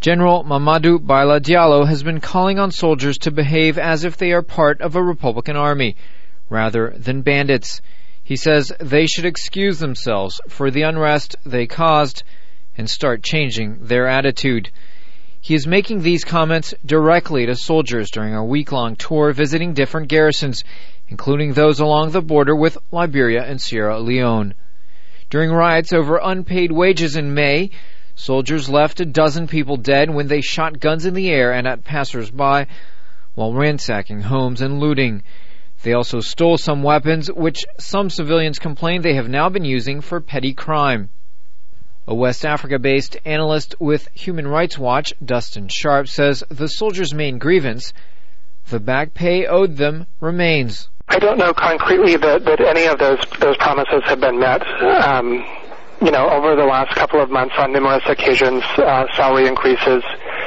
General Mamadou Baila Diallo has been calling on soldiers to behave as if they are part of a Republican army, rather than bandits. He says they should excuse themselves for the unrest they caused and start changing their attitude. He is making these comments directly to soldiers during a week-long tour visiting different garrisons, including those along the border with Liberia and Sierra Leone. During riots over unpaid wages in May, soldiers left a dozen people dead when they shot guns in the air and at passers-by while ransacking homes and looting. They also stole some weapons, which some civilians complain they have now been using for petty crime. A West Africa-based analyst with Human Rights Watch, Dustin Sharp, says the soldiers' main grievance, the back pay owed them, remains. I don't know concretely that any of those promises have been met. Over the last couple of months on numerous occasions, salary increases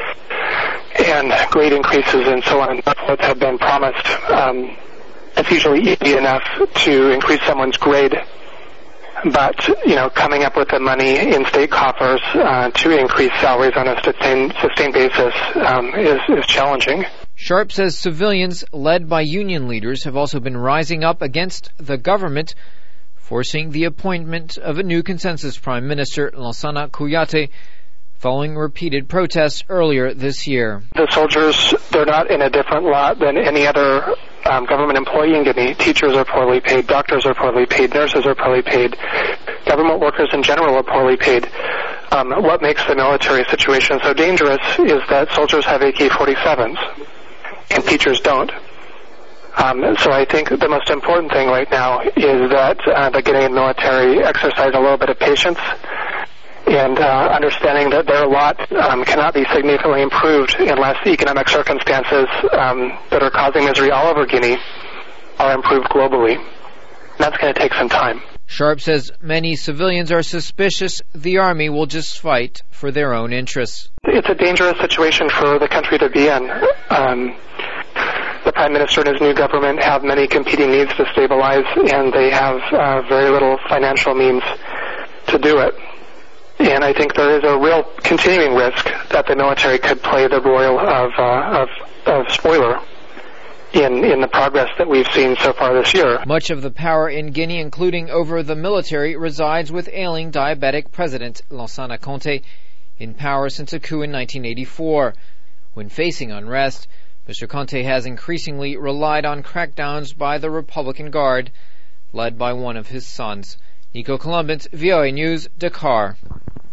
and grade increases and so on and so forth have been promised. It's usually easy enough to increase someone's grade, but, coming up with the money in state coffers to increase salaries on a sustained basis is challenging. Sharp says civilians led by union leaders have also been rising up against the government, forcing the appointment of a new consensus prime minister, Lansana Kouyaté, following repeated protests earlier this year. The soldiers, they're not in a different lot than any other government employee in Guinea. Teachers are poorly paid, doctors are poorly paid, nurses are poorly paid, government workers in general are poorly paid. What makes the military situation so dangerous is that soldiers have AK-47s and teachers don't. So I think the most important thing right now is that the Guinean military exercise a little bit of patience and understanding that their lot cannot be significantly improved unless the economic circumstances that are causing misery all over Guinea are improved globally. That's going to take some time. Sharp says many civilians are suspicious the army will just fight for their own interests. It's a dangerous situation for the country to be in. The Prime Minister and his new government have many competing needs to stabilize, and they have very little financial means to do it. And I think there is a real continuing risk that the military could play the role of spoiler in the progress that we've seen so far this year. Much of the power in Guinea, including over the military, resides with ailing diabetic President Lansana Conté, in power since a coup in 1984. When facing unrest, Mr. Conté has increasingly relied on crackdowns by the Republican Guard, led by one of his sons. Nico Columbus, VOA News, Dakar.